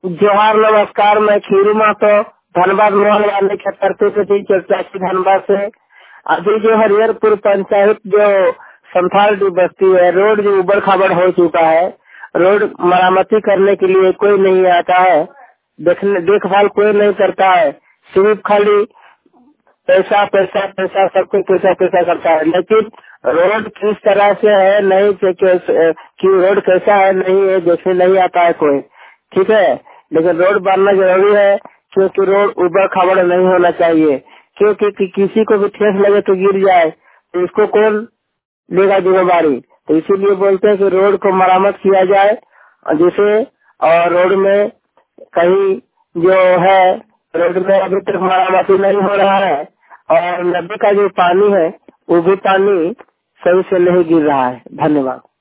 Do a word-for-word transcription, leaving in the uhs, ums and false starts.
जोहार नमस्कार, मैं खीरू मातो धनबाद मोहन वाले छतरपुर से थी चौचासी धनबाद से। अभी जो हरिहरपुर पंचायत जो संथाल की बस्ती है, रोड जो उबड़ खाबड़ हो चुका है, रोड मरामती करने के लिए कोई नहीं आता है, देखने देखभाल कोई नहीं करता है, सिर्फ खाली पैसा पैसा पैसा सब कुछ पैसा पैसा करता है। लेकिन रोड किस तरह से है नहीं कि, कि रोड कैसा है नहीं है देखने नहीं आता है कोई, ठीक है। लेकिन रोड बनना जरूरी है क्योंकि रोड उबड़ खाबड़ नहीं होना चाहिए, क्योंकि कि, किसी को भी ठेस लगे तो गिर जाए तो इसको कौन लेगा जिम्मेदारी। तो इसीलिए बोलते हैं कि रोड को मरम्मत किया जाए जिसे, और रोड में कहीं जो है रोड में अभी तक मरम्मती नहीं हो रहा है, और नदी का जो पानी है वो भी पानी सही से नहीं गिर रहा है। धन्यवाद।